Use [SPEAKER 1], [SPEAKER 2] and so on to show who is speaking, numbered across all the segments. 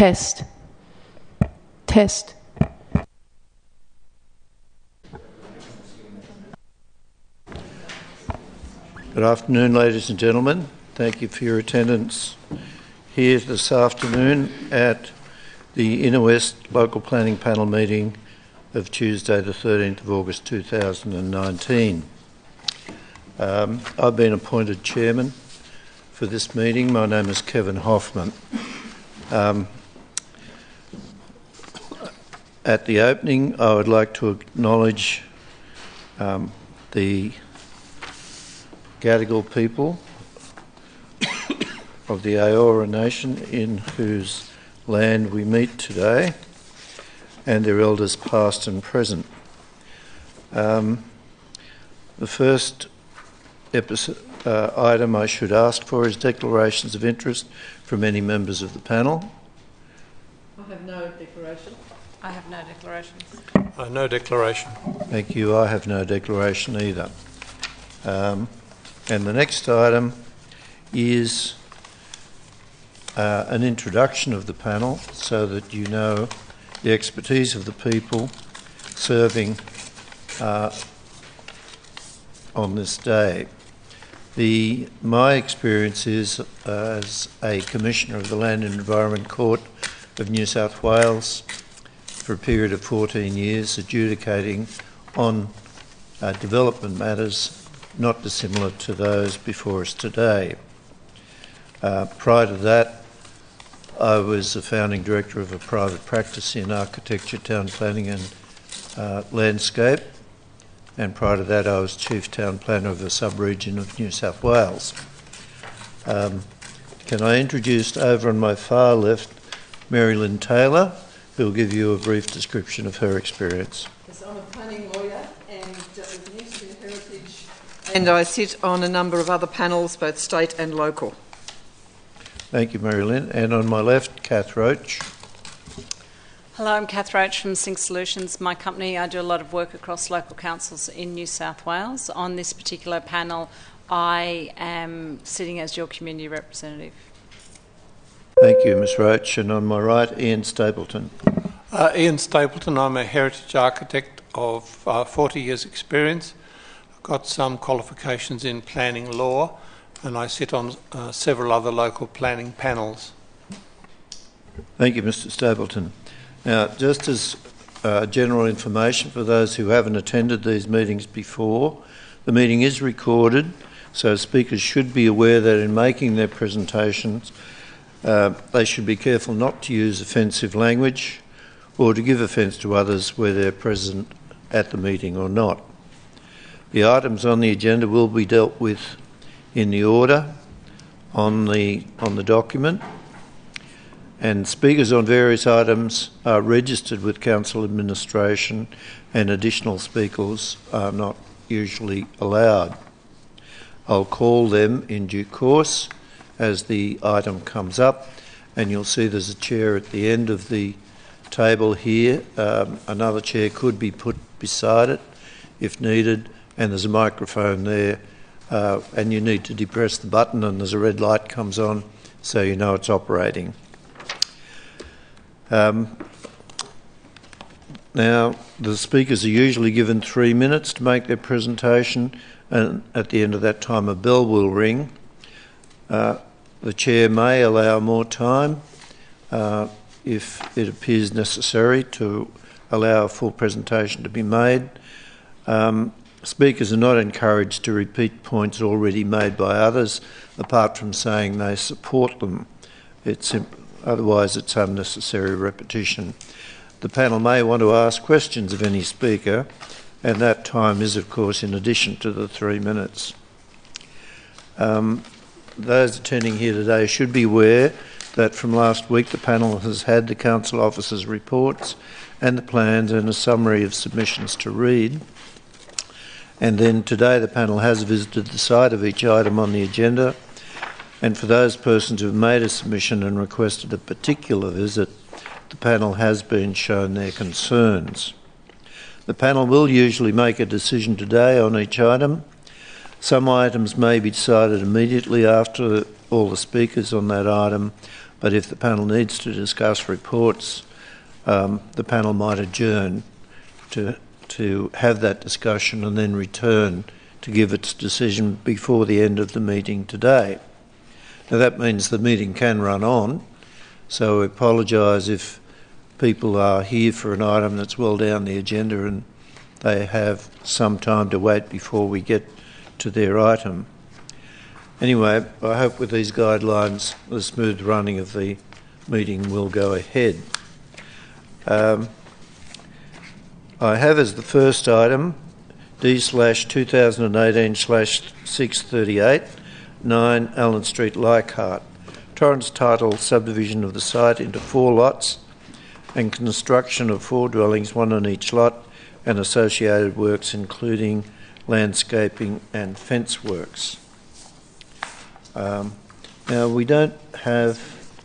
[SPEAKER 1] Test. Test.
[SPEAKER 2] Good afternoon, ladies and gentlemen. Thank you for your attendance here this afternoon at the Inner West Local Planning Panel meeting of Tuesday the 13th of August 2019. I've been appointed chairman for this meeting. My name is Kevin Hoffman. At the opening, I would like to acknowledge the Gadigal people of the Eora Nation in whose land we meet today, and their elders past and present. The first item I should ask for is declarations of interest from any members of the panel.
[SPEAKER 3] I have no declaration.
[SPEAKER 4] I have no declarations.
[SPEAKER 5] No declaration.
[SPEAKER 2] Thank you. I have no declaration either. And the next item is an introduction of the panel so that you know the expertise of the people serving on this day. My experience is as a Commissioner of the Land and Environment Court of New South Wales for a period of 14 years, adjudicating on development matters not dissimilar to those before us today. Prior to that, I was the founding director of a private practice in architecture, town planning and landscape, and prior to that I was chief town planner of a sub-region of New South Wales. Can I introduce over on my far left Mary Lynn Taylor, who will give you a brief description of her experience.
[SPEAKER 3] Yes, I'm a planning lawyer and with an interest in heritage, and I sit on a number of other panels, both state and local.
[SPEAKER 2] Thank you, Mary Lynn. And on my left, Kath Roach.
[SPEAKER 4] Hello, I'm Kath Roach from Sync Solutions. My company, I do a lot of work across local councils in New South Wales. On this particular panel, I am sitting as your community representative.
[SPEAKER 2] Thank you, Ms Roach. And on my right, Ian Stapleton.
[SPEAKER 5] Ian Stapleton, I'm a heritage architect of 40 years experience. I've got some qualifications in planning law, and I sit on several other local planning panels.
[SPEAKER 2] Thank you, Mr Stapleton. Now, just as general information for those who haven't attended these meetings before, the meeting is recorded, so speakers should be aware that in making their presentations, they should be careful not to use offensive language or to give offence to others whether they're present at the meeting or not. The items on the agenda will be dealt with in the order on the document, and speakers on various items are registered with council administration, and additional speakers are not usually allowed. I'll call them in due course as the item comes up, and you'll see there's a chair at the end of the table here. Another chair could be put beside it if needed, and there's a microphone there, and you need to depress the button and there's a red light comes on so you know it's operating. Now, the speakers are usually given 3 minutes to make their presentation, and at the end of that time a bell will ring. The chair may allow more time if it appears necessary to allow a full presentation to be made. Speakers are not encouraged to repeat points already made by others, apart from saying they support them. Otherwise it's unnecessary repetition. The panel may want to ask questions of any speaker, and that time is, of course, in addition to the 3 minutes. Those attending here today should be aware that from last week the panel has had the council officers' reports and the plans and a summary of submissions to read. And then today the panel has visited the site of each item on the agenda, and for those persons who have made a submission and requested a particular visit, the panel has been shown their concerns. The panel will usually make a decision today on each item. Some items may be decided immediately after all the speakers on that item, but if the panel needs to discuss reports, the panel might adjourn to have that discussion and then return to give its decision before the end of the meeting today. Now that means the meeting can run on, so I apologise if people are here for an item that's well down the agenda and they have some time to wait before we get to their item. Anyway, I hope with these guidelines the smooth running of the meeting will go ahead. I have as the first item D/2018/638, 9 Allen Street, Leichhardt. Torrens title subdivision of the site into 4 lots and construction of 4 dwellings, 1 on each lot, and associated works including landscaping and fence works. Now we don't have...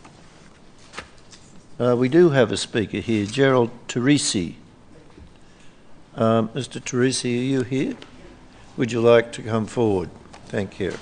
[SPEAKER 2] we do have a speaker here, Gerald Teresi. Mr. Teresi, are you here? Would you like to come forward? Thank you.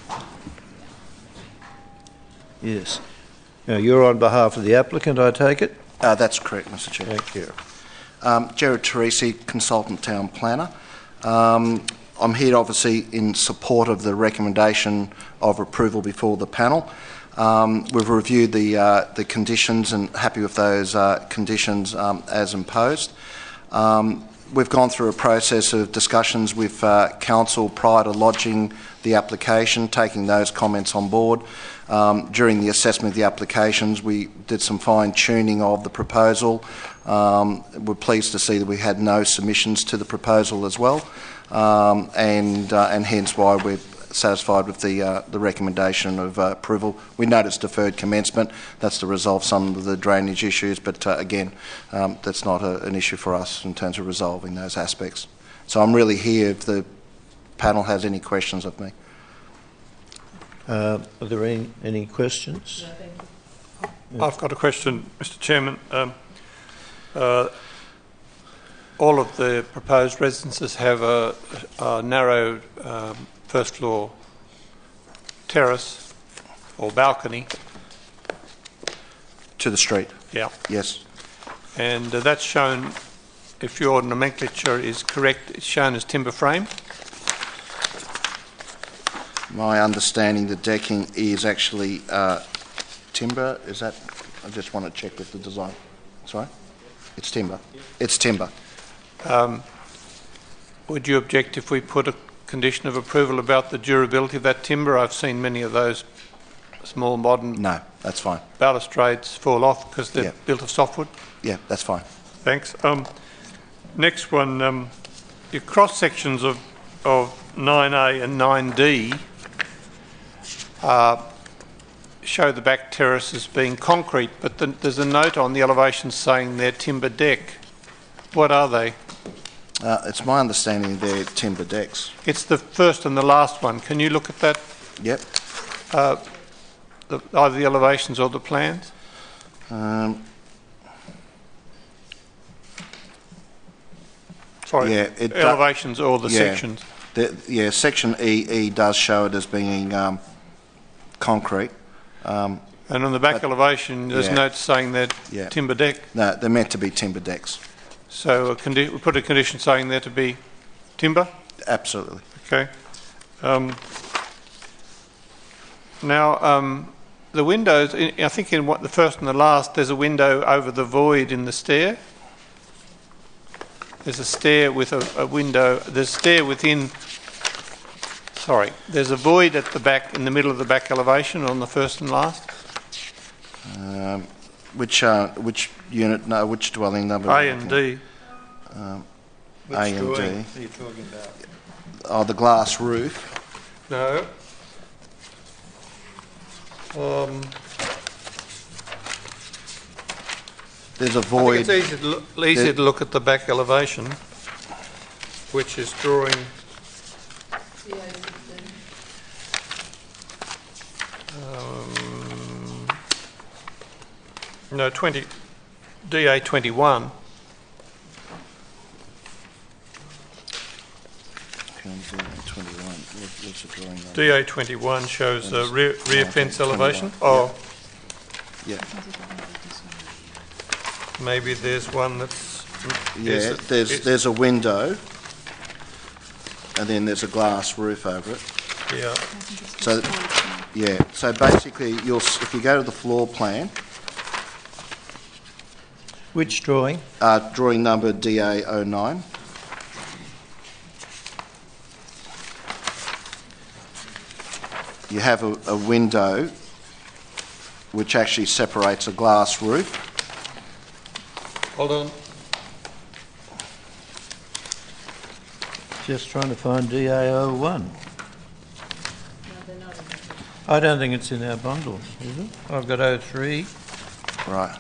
[SPEAKER 2] Yes. Now you're on behalf of the applicant, I take it?
[SPEAKER 6] That's correct, Mr. Chair.
[SPEAKER 2] Thank you.
[SPEAKER 6] Gerard Teresi, Consultant Town Planner. I'm here obviously in support of the recommendation of approval before the panel. We've reviewed the conditions and happy with those conditions as imposed. We've gone through a process of discussions with Council prior to lodging the application, taking those comments on board. During the assessment of the applications, we did some fine-tuning of the proposal. We're pleased to see that we had no submissions to the proposal as well, and hence why we're satisfied with the recommendation of approval. We noticed deferred commencement. That's to resolve some of the drainage issues, but again, that's not an issue for us in terms of resolving those aspects. So I'm really here if the panel has any questions of me.
[SPEAKER 2] Are there any questions?
[SPEAKER 3] No, thank you.
[SPEAKER 5] I've got a question, Mr. Chairman. All of the proposed residences have a narrow first floor terrace or balcony.
[SPEAKER 6] To the street?
[SPEAKER 5] Yeah.
[SPEAKER 6] Yes.
[SPEAKER 5] And that's shown, if your nomenclature is correct, it's shown as timber frame.
[SPEAKER 6] My understanding, the decking is actually timber. Is that? I just want to check with the design. Sorry? It's timber. It's timber.
[SPEAKER 5] Would you object if we put a condition of approval about the durability of that timber? I've seen many of those small modern
[SPEAKER 6] No, that's fine.
[SPEAKER 5] balustrades fall off because they're built of softwood.
[SPEAKER 6] Yeah, that's fine.
[SPEAKER 5] Thanks. Next one, your cross sections of 9A and 9D show the back terrace as being concrete, but there's a note on the elevation saying they're timber deck. What are they?
[SPEAKER 6] It's my understanding they're timber decks.
[SPEAKER 5] It's the first and the last one. Can you look at that?
[SPEAKER 6] Yep.
[SPEAKER 5] Either the elevations or the plans? Sorry,
[SPEAKER 6] yeah,
[SPEAKER 5] elevations or the sections?
[SPEAKER 6] Section E does show it as being concrete.
[SPEAKER 5] And on the back elevation, there's notes saying they're timber deck?
[SPEAKER 6] No, they're meant to be timber decks.
[SPEAKER 5] So we put a condition saying they're to be timber?
[SPEAKER 6] Absolutely.
[SPEAKER 5] Okay. Now, the windows, I think in the first and the last, there's a window over the void in the stair. There's a stair with a window. There's a stair within... Sorry. There's a void at the back, in the middle of the back elevation on the first and last.
[SPEAKER 6] Which unit? No, which dwelling number?
[SPEAKER 5] A and D.
[SPEAKER 6] A and D.
[SPEAKER 2] What are you talking about?
[SPEAKER 6] Oh, the glass roof.
[SPEAKER 5] No.
[SPEAKER 6] There's a void.
[SPEAKER 5] I think it's easy to look at the back elevation, which is drawing... No, DA 21.
[SPEAKER 6] What's the drawing number?
[SPEAKER 5] DA 21 shows the rear fence elevation. Oh,
[SPEAKER 6] Yeah.
[SPEAKER 5] Maybe there's one that's...
[SPEAKER 6] Yeah, there's a window and then there's a glass roof over it.
[SPEAKER 5] Yeah.
[SPEAKER 6] So, yeah, so basically, if you go to the floor plan,
[SPEAKER 2] Which drawing?
[SPEAKER 6] drawing number DA09, you have a window which actually separates a glass roof.
[SPEAKER 5] Hold on.
[SPEAKER 2] Just trying to find DA01. I don't think it's in our bundles, is it? I've got 03.
[SPEAKER 6] Right.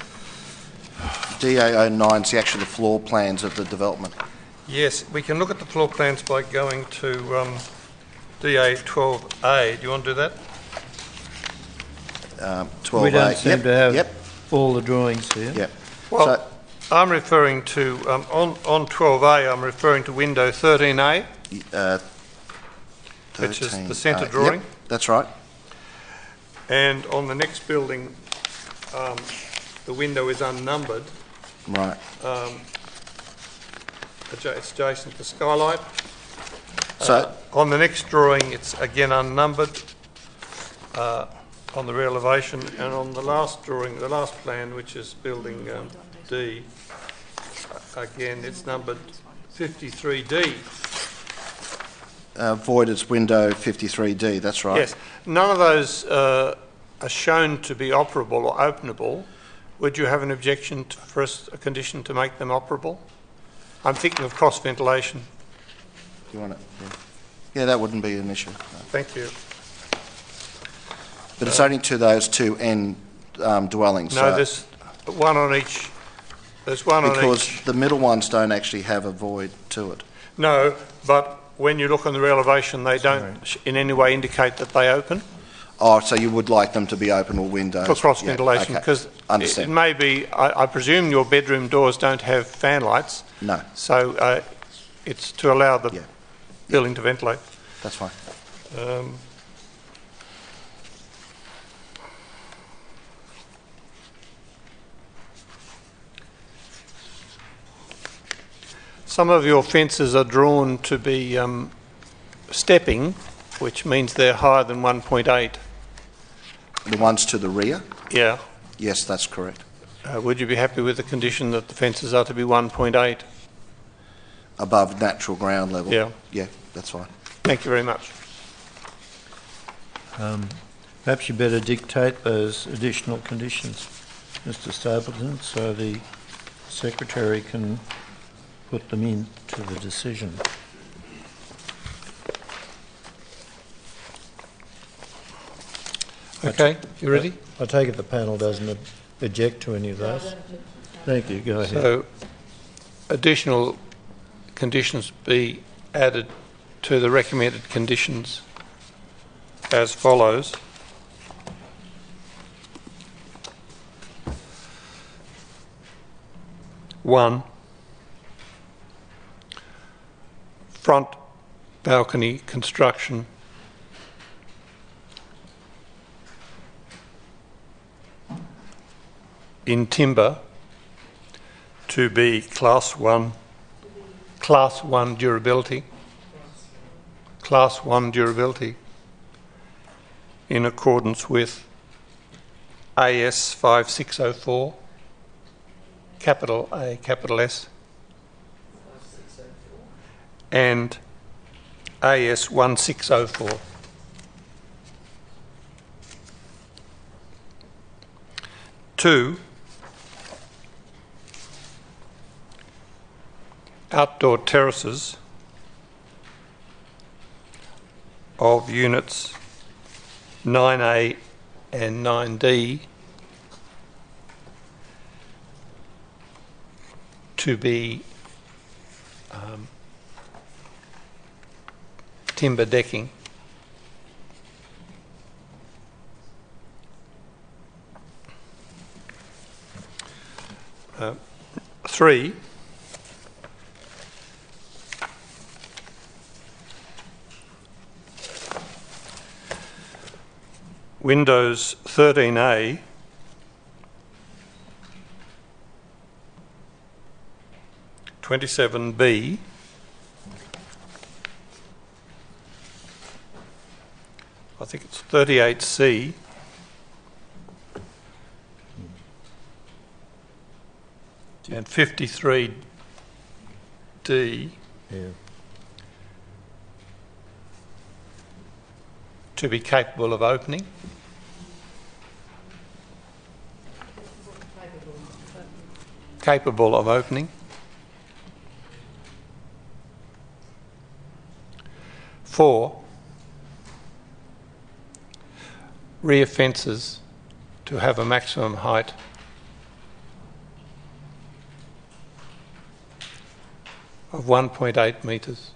[SPEAKER 6] DA09 is actually the floor plans of the development.
[SPEAKER 5] Yes, we can look at the floor plans by going to DA12A. Do you want to do that?
[SPEAKER 6] 12A.
[SPEAKER 2] We don't seem to have
[SPEAKER 6] Yep.
[SPEAKER 2] all the drawings here.
[SPEAKER 6] Yep.
[SPEAKER 5] Well,
[SPEAKER 6] So,
[SPEAKER 5] I'm referring to, on 12A, I'm referring to window 13A, which is
[SPEAKER 6] 13,
[SPEAKER 5] the centre
[SPEAKER 6] yep,
[SPEAKER 5] drawing.
[SPEAKER 6] that's right.
[SPEAKER 5] And on the next building, the window is unnumbered.
[SPEAKER 6] Right.
[SPEAKER 5] It's adjacent to skylight.
[SPEAKER 6] So,
[SPEAKER 5] On the next drawing, it's again unnumbered on the rear elevation, and on the last drawing, the last plan, which is building D, again, it's numbered 53D.
[SPEAKER 6] void is window 53D, that's right.
[SPEAKER 5] Yes, none of those are shown to be operable or openable. Would you have an objection for a condition to make them operable? I'm thinking of cross ventilation.
[SPEAKER 6] Do you want it? Yeah, that wouldn't be an issue. No.
[SPEAKER 5] Thank you.
[SPEAKER 6] But it's only to those two end dwellings.
[SPEAKER 5] No,
[SPEAKER 6] so
[SPEAKER 5] there's one on each. There's one on each.
[SPEAKER 6] because the middle ones don't actually have a void to it.
[SPEAKER 5] No, but when you look on the rear elevation, they don't in any way indicate that they open
[SPEAKER 6] Oh, so you would like them to be open or windows?
[SPEAKER 5] for cross
[SPEAKER 6] Yeah,
[SPEAKER 5] ventilation,
[SPEAKER 6] okay.
[SPEAKER 5] because it
[SPEAKER 6] Understand.
[SPEAKER 5] may be. I presume your bedroom doors don't have fan lights,
[SPEAKER 6] No,
[SPEAKER 5] so it's to allow the
[SPEAKER 6] Yeah.
[SPEAKER 5] building to ventilate.
[SPEAKER 6] that's fine.
[SPEAKER 5] Some of your fences are drawn to be stepping, which means they're higher than 1.8.
[SPEAKER 6] The ones to the rear?
[SPEAKER 5] Yeah.
[SPEAKER 6] Yes, that's correct.
[SPEAKER 5] Would you be happy with the condition that the fences are to be 1.8?
[SPEAKER 6] Above natural ground level?
[SPEAKER 5] Yeah.
[SPEAKER 6] Yeah, that's fine.
[SPEAKER 5] Thank you very much.
[SPEAKER 2] Perhaps you better dictate those additional conditions, Mr Stapleton, so the Secretary can put them into the decision.
[SPEAKER 5] Okay, you ready?
[SPEAKER 2] I take it the panel doesn't object to any of those? Thank you, go ahead.
[SPEAKER 5] So, additional conditions be added to the recommended conditions as follows. One, front balcony construction in timber to be class 1 durability in accordance with AS 5604 capital A capital S and AS 1604. Two, outdoor terraces of units 9A and 9D to be timber decking. Three, windows 13A 27B, I think it's 38C, and 53D,
[SPEAKER 2] Yeah.
[SPEAKER 5] to be capable of opening. Capable of opening. 4, rear fences to have a maximum height of 1.8 metres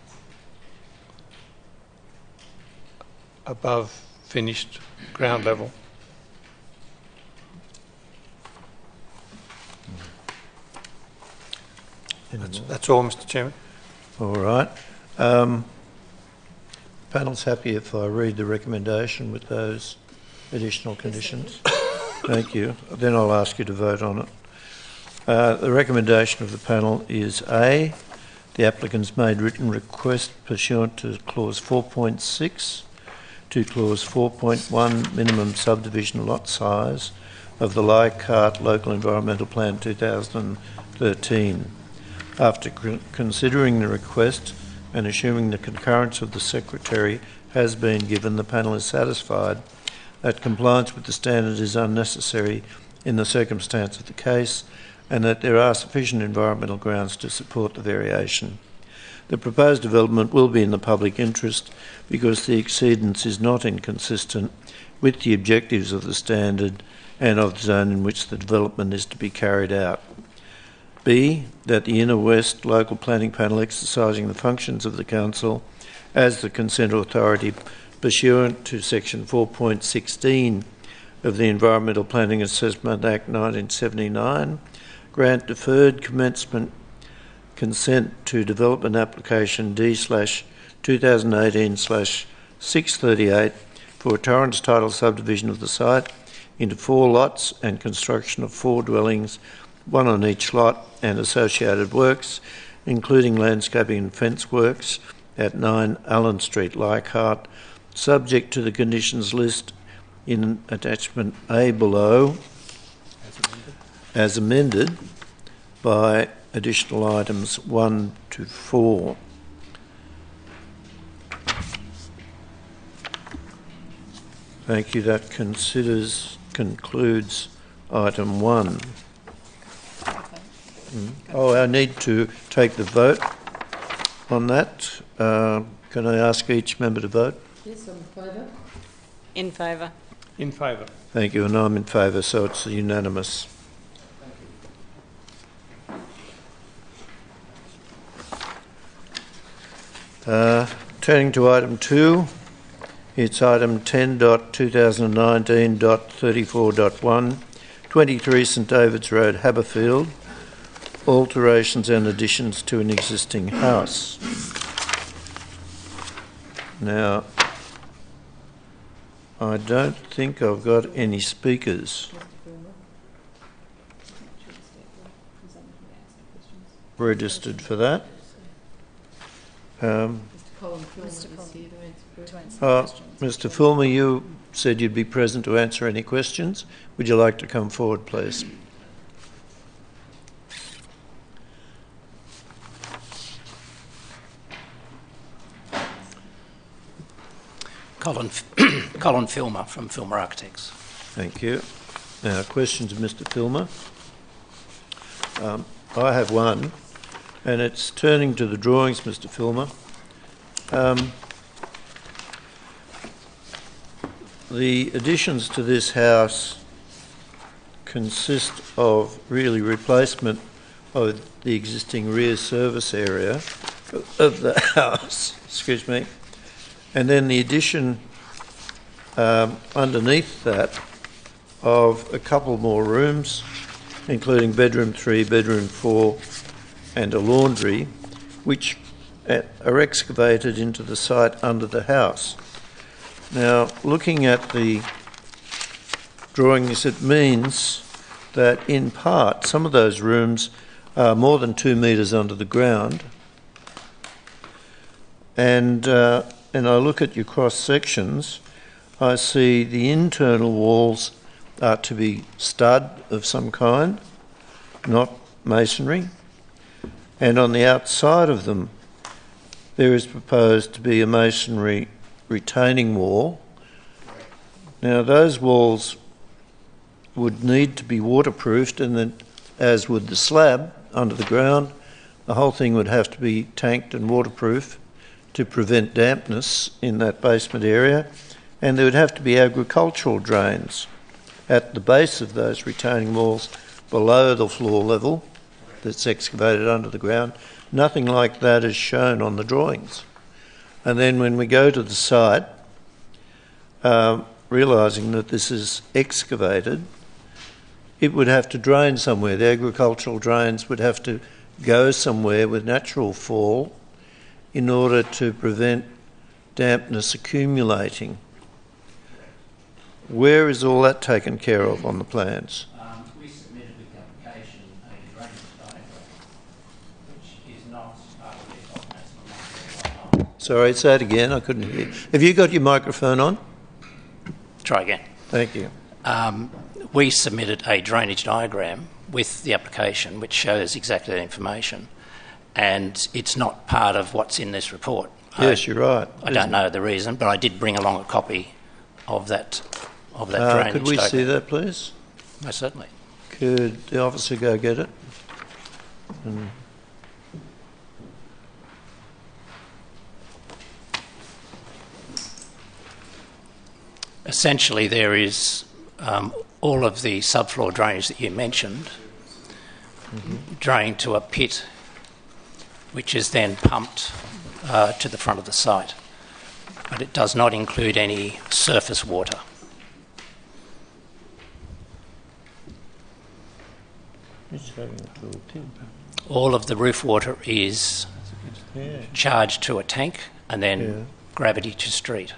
[SPEAKER 5] above finished ground level. That's all, Mr. Chairman.
[SPEAKER 2] All right. Panel's happy if I read the recommendation with those additional conditions. Thank you. Then I'll ask you to vote on it. The recommendation of the panel is A, the applicant's made written request pursuant to clause 4.6 to clause 4.1 minimum subdivision lot size of the Leichhardt Local Environmental Plan 2013. After considering the request and assuming the concurrence of the Secretary has been given, the panel is satisfied that compliance with the standard is unnecessary in the circumstance of the case and that there are sufficient environmental grounds to support the variation. The proposed development will be in the public interest because the exceedance is not inconsistent with the objectives of the standard and of the zone in which the development is to be carried out. B, that the Inner West Local Planning Panel, exercising the functions of the Council as the consent authority pursuant to section 4.16 of the Environmental Planning Assessment Act 1979, grant deferred commencement consent to development application D/2018/638 for a Torrens title subdivision of the site into 4 lots and construction of 4 dwellings, 1 on each lot, and associated works, including landscaping and fence works at 9 Allen Street, Leichhardt, subject to the conditions list in attachment A below, as amended by additional items 1 to 4. Thank you. That concludes item 1. Oh, I need to take the vote on that. Can I ask each member to vote?
[SPEAKER 1] Yes, I'm in favour.
[SPEAKER 4] In favour.
[SPEAKER 5] In favour.
[SPEAKER 2] Thank you, and I'm in favour, so it's unanimous. Turning to item 2, it's item 10.2019.34.1, 23 St David's Road, Haberfield, alterations and additions to an existing house. Now, I don't think I've got any speakers registered for that. Mr. Fulmer, you said you'd be present to answer any questions. Would you like to come forward, please?
[SPEAKER 7] Colin Filmer from Filmer Architects.
[SPEAKER 2] Thank you. Now, questions of Mr. Filmer. I have one, and it's turning to the drawings, Mr. Filmer. The additions to this house consist of really replacement of the existing rear service area of the house, excuse me, and then the addition underneath that of a couple more rooms, including bedroom 3, bedroom 4 and a laundry, which are excavated into the site under the house. Now, looking at the drawings, it means that in part some of those rooms more than 2 metres under the ground. And I look at your cross sections, I see the internal walls are to be stud of some kind, not masonry. And on the outside of them, there is proposed to be a masonry retaining wall. Now, those walls would need to be waterproofed, and then, as would the slab under the ground, the whole thing would have to be tanked and waterproof to prevent dampness in that basement area. And there would have to be agricultural drains at the base of those retaining walls below the floor level that's excavated under the ground. Nothing like that is shown on the drawings. And then when we go to the site, realising that this is excavated, it would have to drain somewhere. The agricultural drains would have to go somewhere with natural fall in order to prevent dampness accumulating. Where is all that taken care of on the plans?
[SPEAKER 7] We submitted with the application a drainage diagram, which is not part of the document.
[SPEAKER 2] Sorry, say it again, I couldn't hear. Have you got your microphone on?
[SPEAKER 7] Try again.
[SPEAKER 2] Thank you.
[SPEAKER 7] We submitted a drainage diagram with the application which shows exactly that information, and it's not part of what's in this report.
[SPEAKER 2] Yes, you're right.
[SPEAKER 7] I don't know the reason, but I did bring along a copy of that drainage
[SPEAKER 2] could we
[SPEAKER 7] diagram.
[SPEAKER 2] see that, please?
[SPEAKER 7] Most certainly.
[SPEAKER 2] Could the officer go get it?
[SPEAKER 7] Essentially, there is all of the subfloor drainage that you mentioned drained to a pit, which is then pumped to the front of the site. But it does not include any surface water. All of the roof water is charged to a tank and then gravity to street.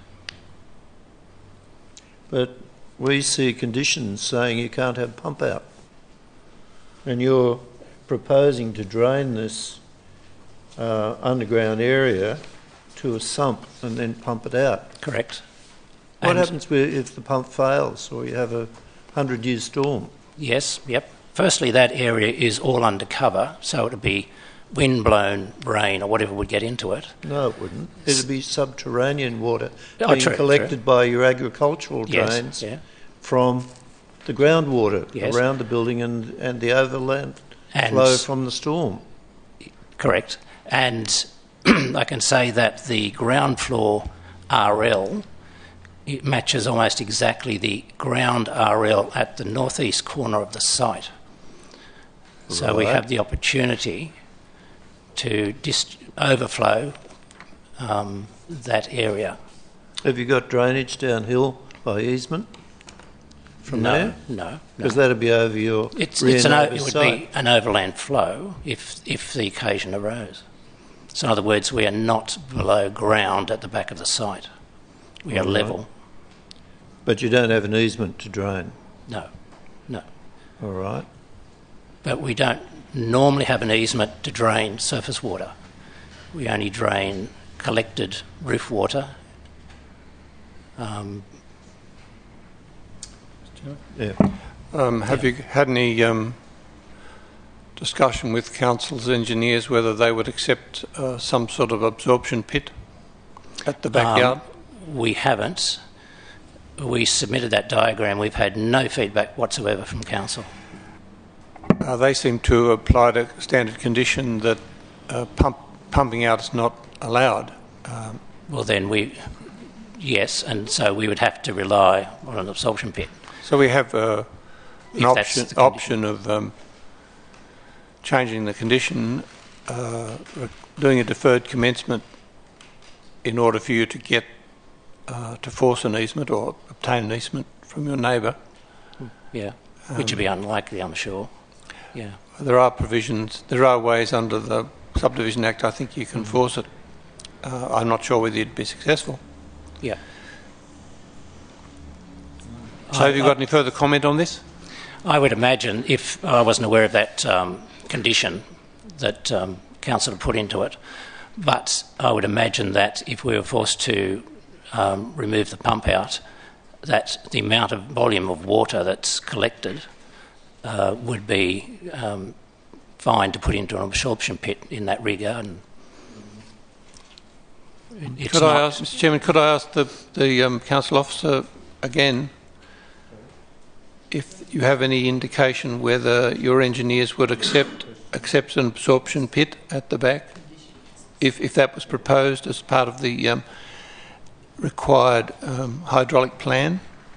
[SPEAKER 2] But we see conditions saying you can't have pump out. And you're proposing to drain this underground area to a sump and then pump it out.
[SPEAKER 7] Correct.
[SPEAKER 2] What happens if the pump fails or you have a 100-year storm?
[SPEAKER 7] Yes, yep. Firstly, that area is all undercover, so it would be wind-blown rain or whatever would get into it.
[SPEAKER 2] No, it wouldn't. It would be subterranean water being collected by your agricultural drains from the groundwater around the building and the overland flow from the storm.
[SPEAKER 7] Correct. And I can say that the ground floor RL, it matches almost exactly the ground RL at the northeast corner of the site. So we have the opportunity to overflow that area.
[SPEAKER 2] Have you got drainage downhill by easement from there?
[SPEAKER 7] No.
[SPEAKER 2] Because that would be over your
[SPEAKER 7] it would be an overland flow if the occasion arose. So in other words, we are not below ground at the back of the site. We are level.
[SPEAKER 2] But you don't have an easement to drain?
[SPEAKER 7] No.
[SPEAKER 2] All right.
[SPEAKER 7] But we don't normally have an easement to drain surface water. We only drain collected roof water.
[SPEAKER 5] Have you had any discussion with council's engineers whether they would accept some sort of absorption pit at the backyard?
[SPEAKER 7] We haven't. We submitted that diagram. We've had no feedback whatsoever from council.
[SPEAKER 5] They seem to apply a standard condition that pumping out is not allowed.
[SPEAKER 7] Well, then yes, and so we would have to rely on an absorption pit.
[SPEAKER 5] So we have an option of changing the condition, doing a deferred commencement in order for you to get to force an easement or obtain an easement from your neighbour.
[SPEAKER 7] Yeah, which would be unlikely, I'm sure. Yeah,
[SPEAKER 5] there are provisions. There are ways under the Subdivision Act. I think you can force it. I'm not sure whether you'd be successful.
[SPEAKER 7] Yeah.
[SPEAKER 5] So have you got any further comment on this?
[SPEAKER 7] I would imagine, if I wasn't aware of that condition that council put into it. But I would imagine that if we were forced to remove the pump out, that the amount of volume of water that's collected would be fine to put into an absorption pit in that regard.
[SPEAKER 5] Mr. Chairman, could I ask the council officer again if you have any indication whether your engineers would accept an absorption pit at the back, if that was proposed as part of the required hydraulic plan?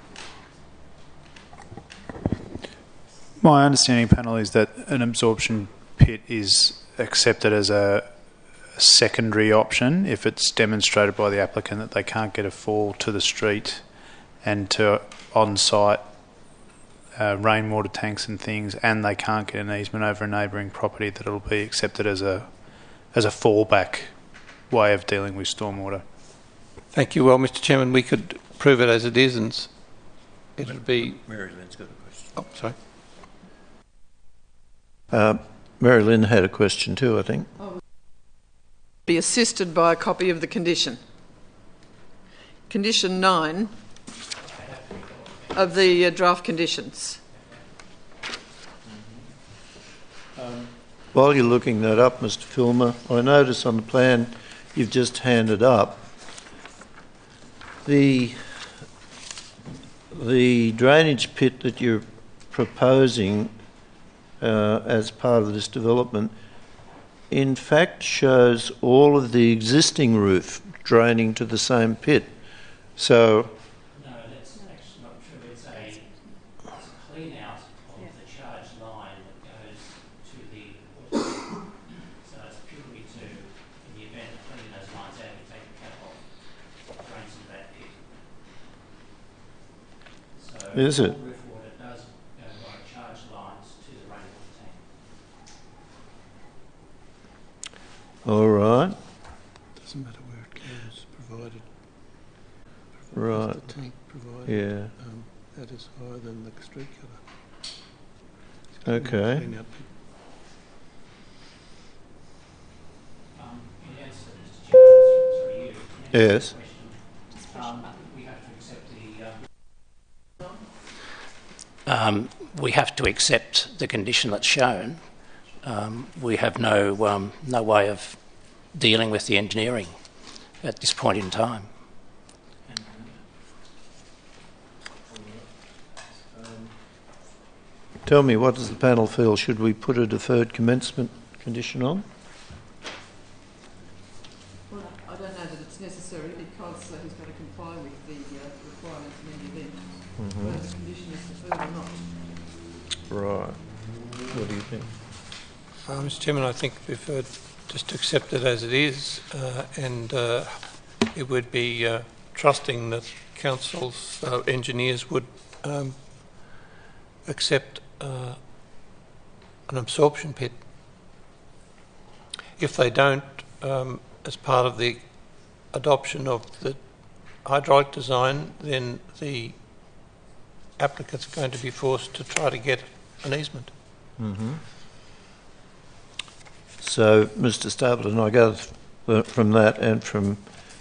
[SPEAKER 8] My understanding, panel, is that an absorption pit is accepted as a secondary option if it's demonstrated by the applicant that they can't get a fall to the street and to on-site rainwater tanks and things, and they can't get an easement over a neighbouring property, that it'll be accepted as a fallback way of dealing with stormwater.
[SPEAKER 5] Thank you. Well, Mr. Chairman, we could prove it as it is, and it would be.
[SPEAKER 2] Mary Lynn's got a question.
[SPEAKER 5] Oh, sorry.
[SPEAKER 2] Mary Lynn had a question too, I think.
[SPEAKER 3] Be assisted by a copy of the condition. Condition 9 of the draft conditions.
[SPEAKER 2] While you're looking that up, Mr. Filmer, I notice on the plan you've just handed up the drainage pit that you're proposing as part of this development in fact shows all of the existing roof draining to the same pit. So
[SPEAKER 7] no, that's actually not true. It's a clean out of the charge line that goes to the so it's purely to, in the event of cleaning those lines out, you take the cap off, drains into that pit. So
[SPEAKER 2] is it?
[SPEAKER 7] Roof water does go by charge lines to the rainwater tank.
[SPEAKER 2] All right.
[SPEAKER 5] Doesn't matter where it goes, provided
[SPEAKER 2] Right.
[SPEAKER 5] the tank provided.
[SPEAKER 2] Yeah.
[SPEAKER 5] That is higher than the street cutter.
[SPEAKER 2] Okay.
[SPEAKER 7] In answer, Mr. Chairman, sorry, you.
[SPEAKER 2] Yes.
[SPEAKER 7] We have to accept we have to accept the condition that's shown. We have no way of dealing with the engineering at this point in time.
[SPEAKER 2] Tell me, what does the panel feel? Should we put a deferred commencement condition on?
[SPEAKER 3] Well, I don't know that it's necessary because he's got to comply with the requirements in any event, whether the condition is deferred or not.
[SPEAKER 2] Right. What do you think?
[SPEAKER 5] Mr. Chairman, I think we've just accept it as it is, and it would be trusting that council's engineers would accept an absorption pit. If they don't, as part of the adoption of the hydraulic design, then the applicant's going to be forced to try to get an easement.
[SPEAKER 2] Mm-hmm. So, Mr. Stapleton, I gather from that and from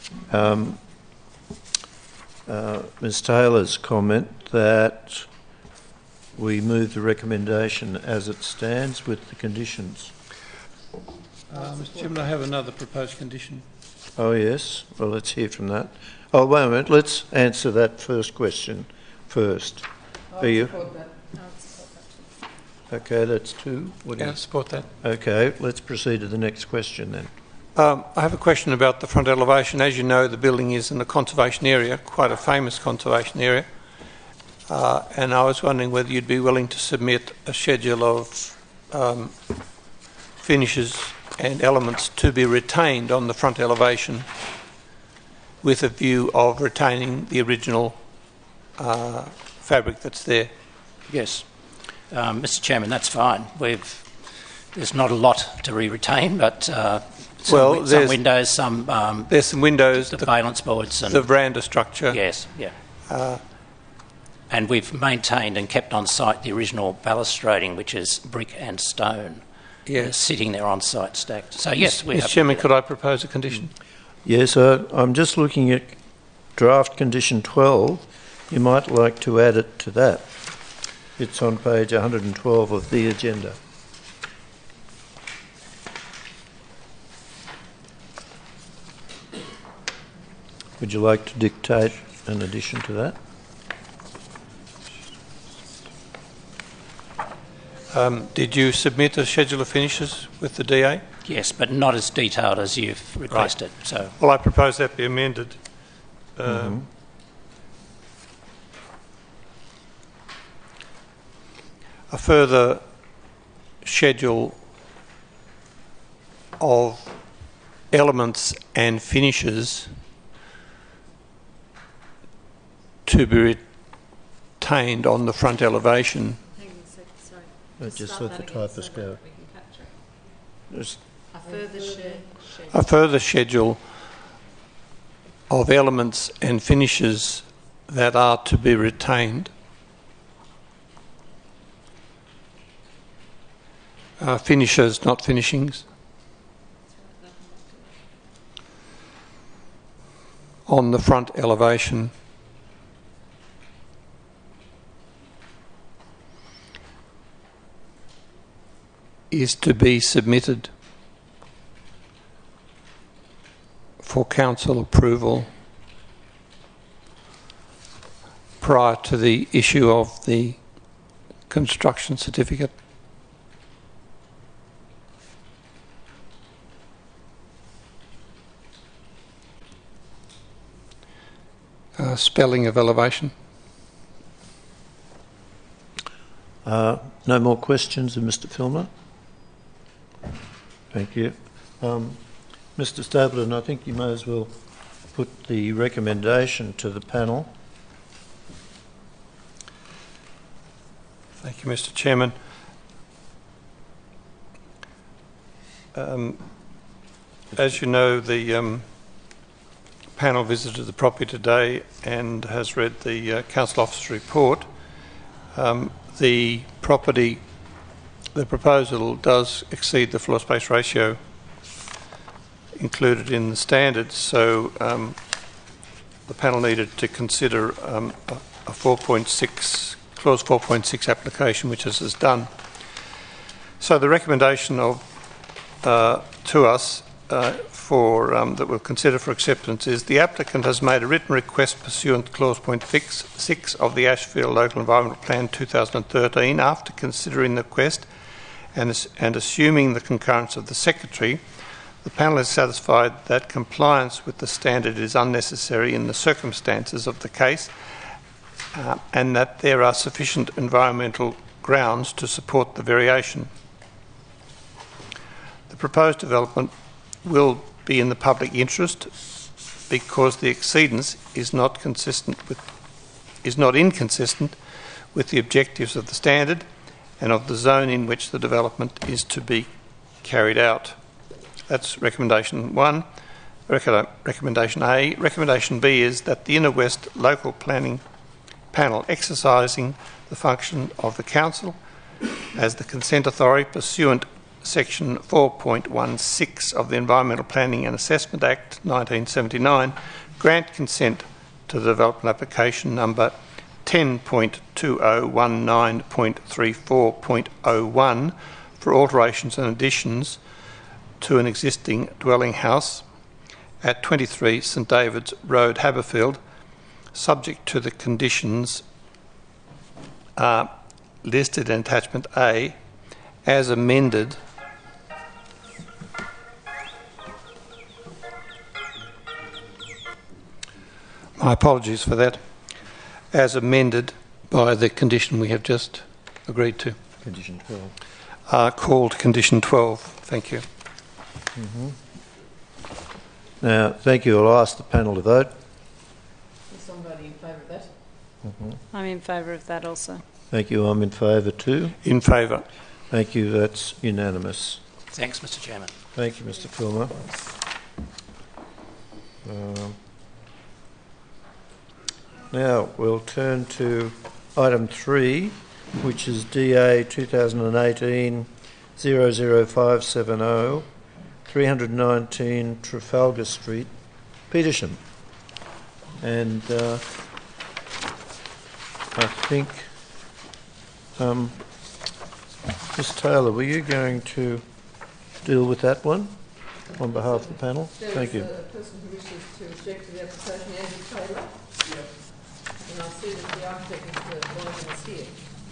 [SPEAKER 2] Ms. Taylor's comment that we move the recommendation as it stands with the conditions.
[SPEAKER 5] Mr. Chairman, I have another proposed condition.
[SPEAKER 2] Oh, yes. Well, let's hear from that. Oh, wait a minute. Let's answer that first question first. Are you? Okay, that's two. What do
[SPEAKER 5] Yeah,
[SPEAKER 2] you
[SPEAKER 5] support that.
[SPEAKER 2] Okay, let's proceed to the next question then.
[SPEAKER 5] I have a question about the front elevation. As you know, the building is in a conservation area, quite a famous conservation area. And I was wondering whether you'd be willing to submit a schedule of finishes and elements to be retained on the front elevation with a view of retaining the original fabric that's there.
[SPEAKER 7] Yes. Mr. Chairman, that's fine. There's not a lot to retain, but some windows,
[SPEAKER 5] there's some windows,
[SPEAKER 7] the valence boards, and
[SPEAKER 5] the veranda structure.
[SPEAKER 7] Yes, yeah. And we've maintained and kept on site the original balustrading, which is brick and stone. sitting there on site stacked. So yes, we
[SPEAKER 5] Mr.
[SPEAKER 7] have.
[SPEAKER 5] Chairman, could I propose a condition?
[SPEAKER 2] Yes, I'm just looking at draft condition 12. You might like to add it to that. It's on page 112 of the agenda. Would you like to dictate an addition to that?
[SPEAKER 5] Did you submit a schedule of finishes with the DA?
[SPEAKER 7] Yes, but not as detailed as you've requested. Right. So,
[SPEAKER 5] well, I propose that be amended. A further schedule of elements and finishes to be retained on the front elevation.
[SPEAKER 4] Hang on a second, sorry.
[SPEAKER 2] Just let the typist go.
[SPEAKER 5] A further schedule of elements and finishes that are to be retained. Finishes, not finishings. On the front elevation. Is to be submitted for council approval prior to the issue of the construction certificate. Spelling of elevation.
[SPEAKER 2] No more questions of Mr. Filmer? Thank you. Mr. Stapleton, I think you may as well put the recommendation to the panel.
[SPEAKER 5] Thank you, Mr. Chairman. As you know, the panel visited the property today and has read the council officer's report. The proposal does exceed the floor space ratio included in the standards, so the panel needed to consider a 4.6 clause 4.6 application, which it has done. So the recommendation of to us that we'll consider for acceptance is the applicant has made a written request pursuant to clause 0.6 of the Ashfield Local Environmental Plan 2013. After considering the request and assuming the concurrence of the Secretary, the panel is satisfied that compliance with the standard is unnecessary in the circumstances of the case and that there are sufficient environmental grounds to support the variation. The proposed development will be in the public interest because the exceedance is not inconsistent with the objectives of the standard and of the zone in which the development is to be carried out. That's recommendation 1. Recommendation A. Recommendation B is that the Inner West Local Planning Panel, exercising the function of the Council as the consent authority pursuant Section 4.16 of the Environmental Planning and Assessment Act 1979, grant consent to the development application number 10.2019.34.01 for alterations and additions to an existing dwelling house at 23 St David's Road, Haberfield, subject to the conditions listed in Attachment A as amended my apologies for that, as amended by the condition we have just agreed to.
[SPEAKER 2] Condition 12.
[SPEAKER 5] Called Condition 12. Thank you.
[SPEAKER 2] Mm-hmm. Now, thank you. I'll ask the panel to vote.
[SPEAKER 3] Is somebody in favour of that?
[SPEAKER 2] Mm-hmm.
[SPEAKER 4] I'm in favour of that also.
[SPEAKER 2] Thank you. I'm in favour too.
[SPEAKER 5] In favour.
[SPEAKER 2] Thank you. That's unanimous.
[SPEAKER 7] Thanks, Mr. Chairman.
[SPEAKER 2] Thank you, Mr. Filmer. Now we'll turn to item 3, which is DA 2018 00570, 319 Trafalgar Street, Petersham. And I think, Ms Taylor, were you going to deal with that one on behalf of the panel? Thank you.
[SPEAKER 3] There is a person who wishes to object to the application, Andrew Taylor. Yep. And I see that the architect, Mr. Boylan, is here.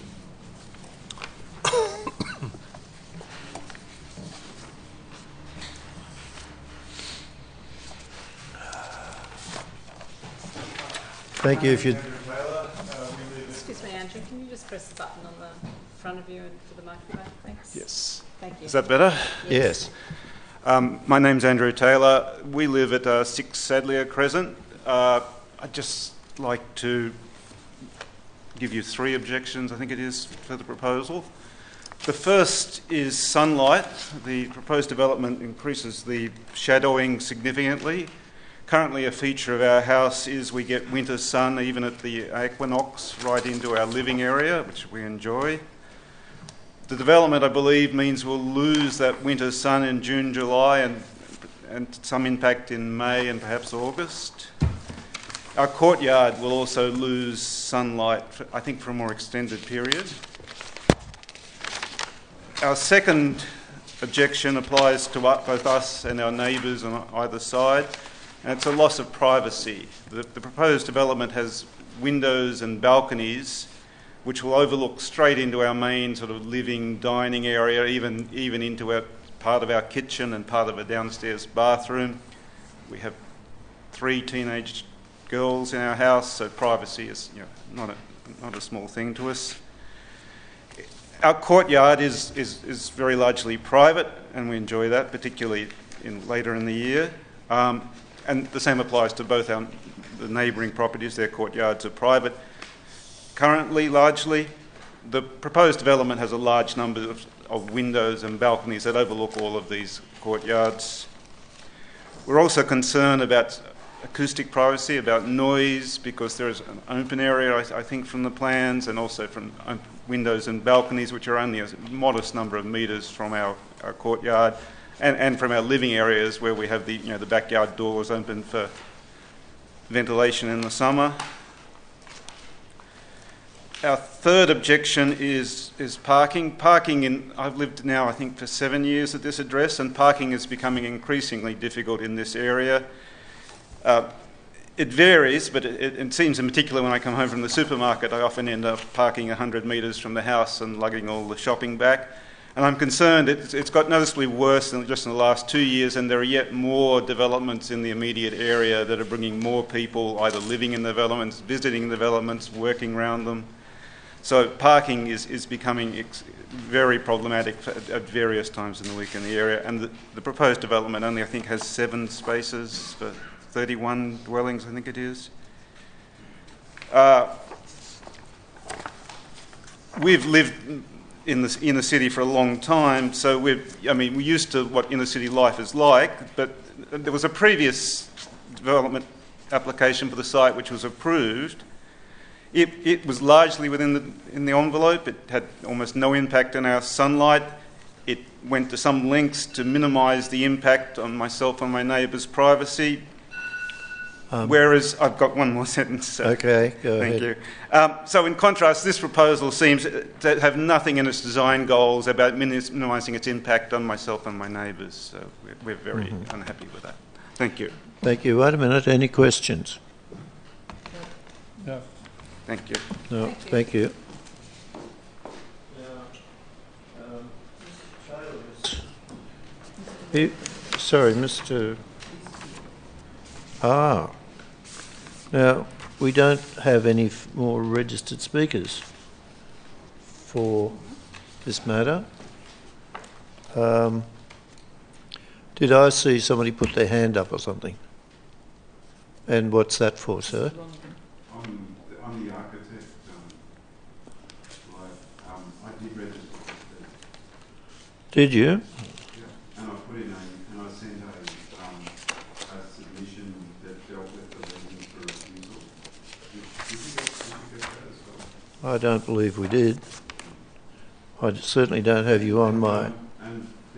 [SPEAKER 2] Thank you. If you
[SPEAKER 4] Excuse me, Andrew, can you just press the button on the front of you and for the microphone? Thanks.
[SPEAKER 9] Yes.
[SPEAKER 4] Thank you.
[SPEAKER 9] Is that better?
[SPEAKER 2] yes.
[SPEAKER 9] My name's Andrew Taylor. We live at 6 Sadleir Crescent. I'd just like to give you 3 objections, I think it is, for the proposal. The first is sunlight. The proposed development increases the shadowing significantly. Currently, a feature of our house is we get winter sun even at the equinox right into our living area, which we enjoy. The development, I believe, means we'll lose that winter sun in June, July, and some impact in May and perhaps August. Our courtyard will also lose sunlight, I think, for a more extended period. Our second objection applies to both us and our neighbours on either side, and it's a loss of privacy. The proposed development has windows and balconies which will overlook straight into our main sort of living, dining area, even into part of our kitchen and part of a downstairs bathroom. We have 3 teenage girls in our house, so privacy is not a small thing to us. Our courtyard is very largely private, and we enjoy that, particularly later in the year. And the same applies to both the neighbouring properties. Their courtyards are private. Currently, largely, the proposed development has a large number of windows and balconies that overlook all of these courtyards. We're also concerned about acoustic privacy, about noise, because there is an open area, I think, from the plans, and also from windows and balconies, which are only a modest number of metres from our courtyard. And from our living areas where we have the backyard doors open for ventilation in the summer. Our third objection is parking. I've lived now, I think, for 7 years at this address, and parking is becoming increasingly difficult in this area. It varies, but it seems in particular when I come home from the supermarket, I often end up parking 100 metres from the house and lugging all the shopping back. And I'm concerned it's got noticeably worse than just in the last 2 years, and there are yet more developments in the immediate area that are bringing more people either living in developments, visiting developments, working around them. So parking is becoming very problematic at various times in the week in the area, and the proposed development only, I think, has 7 spaces for 31 dwellings, I think it is. We've lived in the inner city for a long time, so we're used to what inner city life is like, but there was a previous development application for the site which was approved. It was largely in the envelope. It had almost no impact on our sunlight. It went to some lengths to minimise the impact on myself and my neighbours' privacy. Whereas, I've got one more sentence.
[SPEAKER 2] Okay, go ahead.
[SPEAKER 9] Thank you. So in contrast, this proposal seems to have nothing in its design goals about minimising its impact on myself and my neighbours. So we're very unhappy with that. Thank you.
[SPEAKER 2] Thank you. Wait a minute. Any questions?
[SPEAKER 5] No.
[SPEAKER 9] Thank you.
[SPEAKER 2] No, thank you. Sorry, Mr. Now, we don't have any more registered speakers for this matter. Did I see somebody put their hand up or something? And what's that for, sir?
[SPEAKER 10] I'm the architect. I did register.
[SPEAKER 2] Did you?
[SPEAKER 10] Yeah, and I put in and I sent a submission that dealt with the reason for refusal. Did you get that as well?
[SPEAKER 2] I don't believe we did. I certainly don't have you on my...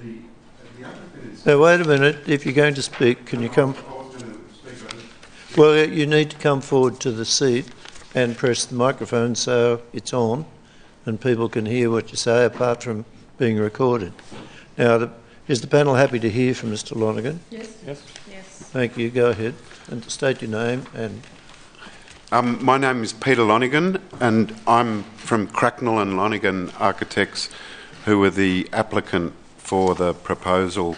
[SPEAKER 10] the applicant is...
[SPEAKER 2] Now, wait a minute. If you're going to speak, can you come... Well, you need to come forward to the seat and press the microphone so it's on and people can hear what you say apart from being recorded. Now, is the panel happy to hear from Mr Lonergan?
[SPEAKER 3] Yes.
[SPEAKER 5] Yes.
[SPEAKER 4] Yes.
[SPEAKER 2] Thank you. Go ahead and state your name and...
[SPEAKER 10] My name is Peter Lonergan, and I'm from Cracknell and Lonergan Architects, who are the applicant for the proposal.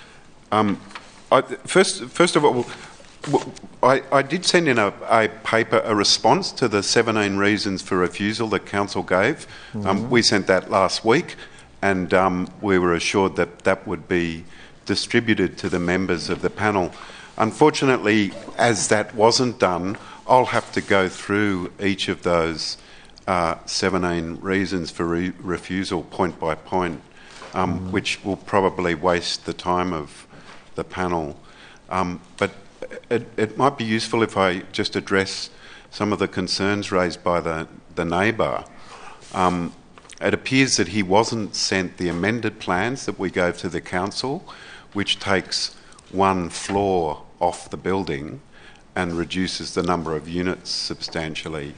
[SPEAKER 10] First of all, I did send in a paper, a response to the 17 reasons for refusal that Council gave. We sent that last week, and we were assured that that would be distributed to the members of the panel. Unfortunately, as that wasn't done, I'll have to go through each of those 17 reasons for refusal point by point, which will probably waste the time of the panel. But it might be useful if I just address some of the concerns raised by the neighbour. It appears that he wasn't sent the amended plans that we gave to the council, which takes one floor off the building and reduces the number of units substantially.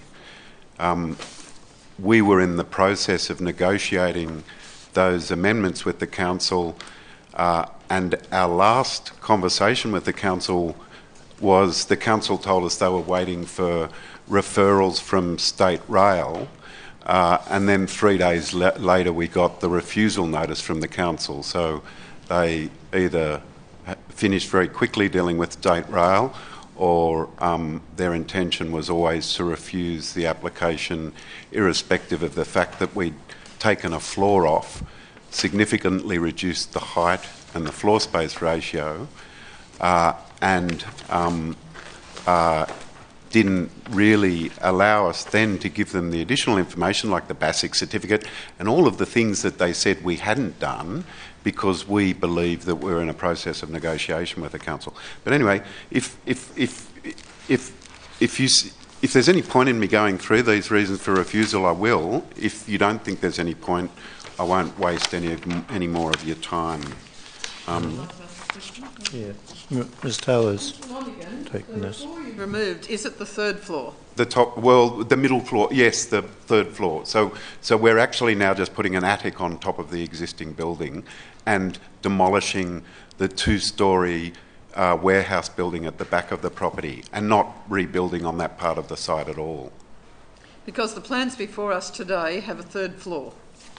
[SPEAKER 10] We were in the process of negotiating those amendments with the council, and our last conversation with the council was the council told us they were waiting for referrals from State Rail, and then 3 days later we got the refusal notice from the council. So they either finished very quickly dealing with State Rail, or their intention was always to refuse the application irrespective of the fact that we'd taken a floor off, significantly reduced the height and the floor space ratio, and didn't really allow us then to give them the additional information like the BASIC certificate and all of the things that they said we hadn't done, because we believe that we're in a process of negotiation with the council. But anyway, if there's any point in me going through these reasons for refusal, I will. If you don't think there's any point, I won't waste any more of your time.
[SPEAKER 2] Yeah, Ms Taylor's
[SPEAKER 3] Lonergan,
[SPEAKER 2] taking
[SPEAKER 3] the
[SPEAKER 2] this.
[SPEAKER 3] floor you've removed, is it the third floor?
[SPEAKER 10] The middle floor, yes, the third floor. So we're actually now just putting an attic on top of the existing building and demolishing the two-storey warehouse building at the back of the property and not rebuilding on that part of the site at all.
[SPEAKER 3] Because the plans before us today have a third floor.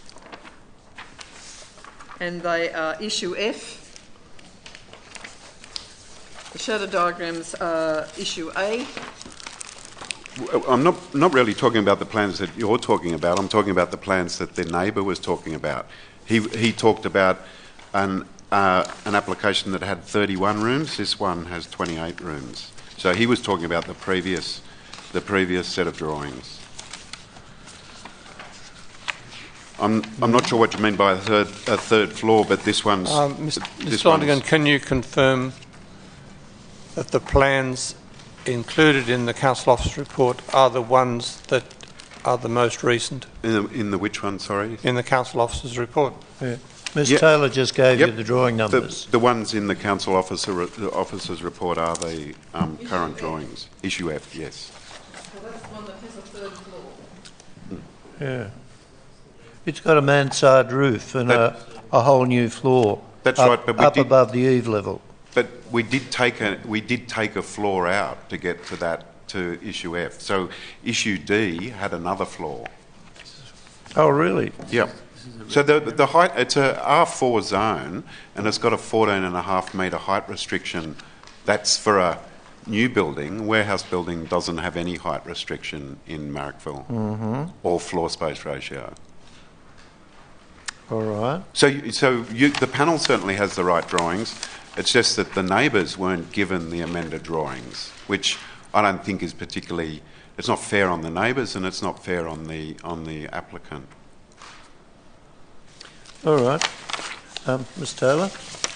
[SPEAKER 3] And they are issue F. The shadow diagrams are issue A.
[SPEAKER 10] I'm not really talking about the plans that you're talking about. I'm talking about the plans that the neighbour was talking about. He talked about an application that had 31 rooms. This one has 28 rooms. So he was talking about the previous set of drawings. I'm not sure what you mean by a third floor, but this one's...
[SPEAKER 5] Mr Lonergan, can you confirm that the plans included in the council office report are the ones that are the most recent?
[SPEAKER 10] In the which one, sorry?
[SPEAKER 5] In the council officer's report.
[SPEAKER 2] Yeah. Ms Taylor just gave you the drawing numbers.
[SPEAKER 10] The ones in the council officer's report are the current drawings. Issue F, yes.
[SPEAKER 3] So that's the one that has a third floor.
[SPEAKER 2] Yeah. It's got a mansard roof and a whole new floor.
[SPEAKER 10] That's right, but
[SPEAKER 2] up above the eave level.
[SPEAKER 10] But we did take a floor out to get to issue F. So issue D had another floor.
[SPEAKER 2] Oh, really?
[SPEAKER 10] Yeah. So the height, it's a R4 zone, and it's got a 14.5 metre height restriction. That's for a new building. A warehouse building doesn't have any height restriction in Marrickville or floor space ratio.
[SPEAKER 2] All right.
[SPEAKER 10] So the panel certainly has the right drawings. It's just that the neighbours weren't given the amended drawings, which I don't think is particularly... It's not fair on the neighbours and it's not fair on the applicant.
[SPEAKER 2] All right. Ms Taylor?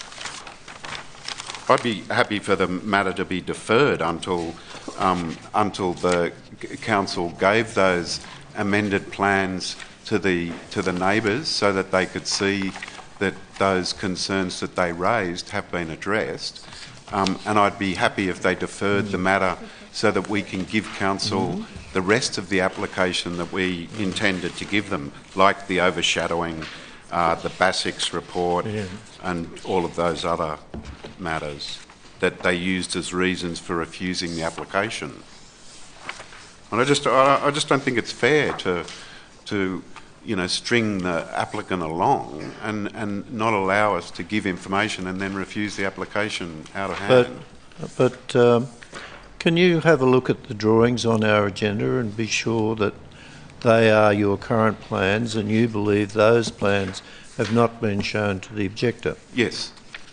[SPEAKER 10] I'd be happy for the matter to be deferred until the council gave those amended plans to the neighbours so that they could see that those concerns that they raised have been addressed, and I'd be happy if they deferred the matter so that we can give council the rest of the application that we intended to give them, like the overshadowing, the BASIX report, and all of those other matters that they used as reasons for refusing the application. And I just don't think it's fair to string the applicant along and not allow us to give information and then refuse the application out of hand.
[SPEAKER 2] But can you have a look at the drawings on our agenda and be sure that they are your current plans and you believe those plans have not been shown to the objector?
[SPEAKER 10] Yes,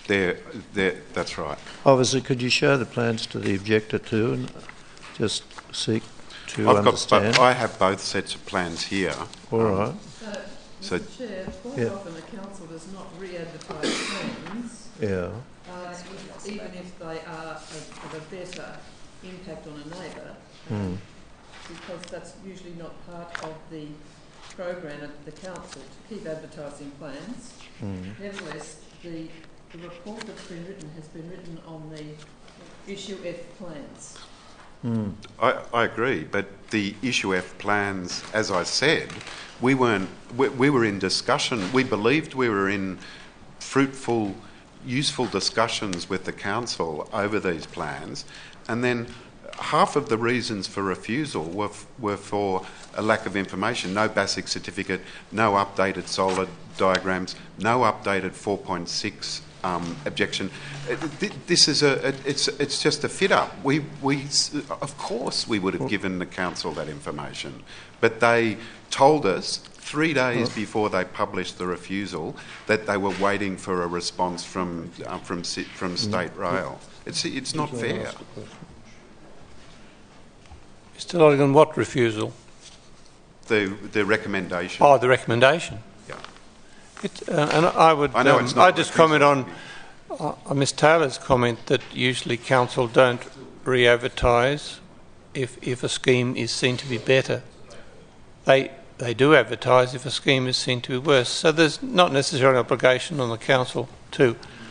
[SPEAKER 10] that's right.
[SPEAKER 2] Obviously, could you show the plans to the objector too and just seek to understand?
[SPEAKER 10] I have both sets of plans here.
[SPEAKER 2] All right.
[SPEAKER 10] So,
[SPEAKER 3] Mr. Chair, quite often the council does not re-advertise plans,
[SPEAKER 2] Yeah.
[SPEAKER 3] even if they are of a better impact on a neighbour, because that's usually not part of the program of the council to keep advertising plans. Nevertheless, the report that's been written has been written on the Issue F plans.
[SPEAKER 10] I agree, but the Issue F plans, as I said, we were in discussion. We believed we were in fruitful, useful discussions with the council over these plans, and then half of the reasons for refusal were for a lack of information. No BASIC certificate, no updated solid diagrams, no updated 4.6 objection. This is it's just a fit up. We of course we would have given the council that information, but they told us 3 days before they published the refusal that they were waiting for a response from State Rail. It's not fair.
[SPEAKER 5] Mr. Lonergan, what refusal?
[SPEAKER 10] The recommendation.
[SPEAKER 5] Oh, the recommendation.
[SPEAKER 10] Yeah.
[SPEAKER 5] And I would.
[SPEAKER 10] I know it's not.
[SPEAKER 5] I just comment on Ms. Taylor's comment that usually council don't re-advertise if a scheme is seen to be better. They do advertise if a scheme is seen to be worse. So there's not necessarily an obligation on the council to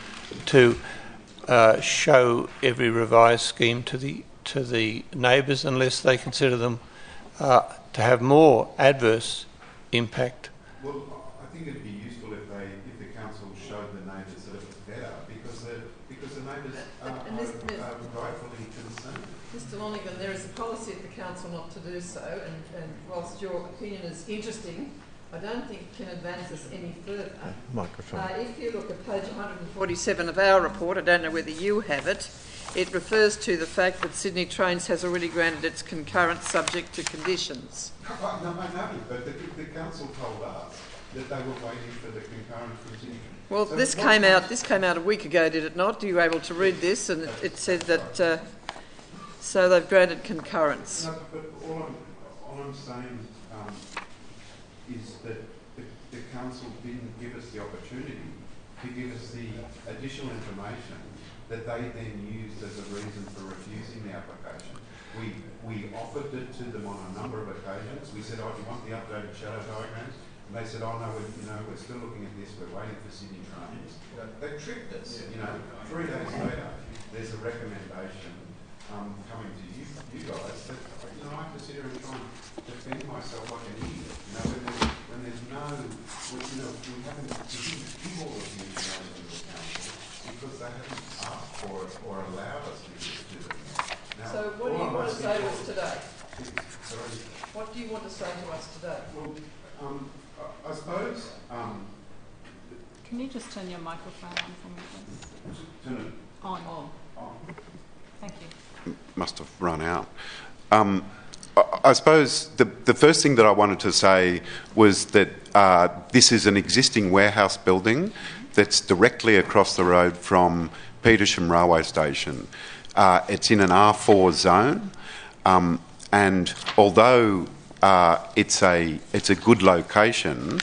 [SPEAKER 5] show every revised scheme to the neighbours unless they consider them to have more adverse impact.
[SPEAKER 10] Well, I think it'd be useful if the council showed the neighbours that it was better because the neighbours are rightfully concerned.
[SPEAKER 3] Mr. Lonergan, there is a policy of the council not to do so, and whilst your opinion is interesting, I don't think it can advance us any further.
[SPEAKER 2] Microphone.
[SPEAKER 3] If you look at page 147 of our report, I don't know whether you have it, it refers to the fact that Sydney Trains has already granted its concurrence subject to conditions.
[SPEAKER 10] I know, but the council told us that they were waiting for the concurrent condition.
[SPEAKER 3] Well,
[SPEAKER 10] So
[SPEAKER 3] this came out a week ago, did it not? Are you able to read this? And it said that so they've granted concurrence.
[SPEAKER 10] No, but all I'm saying is that the council didn't give us the opportunity to give us the additional information that they then used as a reason for refusing the application. We offered it to them on a number of occasions. We said, "Oh, do you want the updated shadow diagrams?" And they said, "Oh no, we're still looking at this. We're waiting for Sydney Trains." They tricked us. 3 days later, there's a recommendation coming to you guys that I have to sit here and try and defend myself like an idiot. When there's no, we haven't give all of the information to the council because they haven't asked for it or allowed us to give it to them. Now,
[SPEAKER 3] So what do you want to say to us today?
[SPEAKER 10] Sorry.
[SPEAKER 3] What do you want to say to us today?
[SPEAKER 10] Well, I suppose.
[SPEAKER 4] Can you just turn your microphone on for me, please?
[SPEAKER 10] Turn it
[SPEAKER 4] On. Thank you.
[SPEAKER 10] must have run out. I suppose the first thing that I wanted to say was that this is an existing warehouse building that's directly across the road from Petersham Railway Station. It's in an R4 zone, and although it's a good location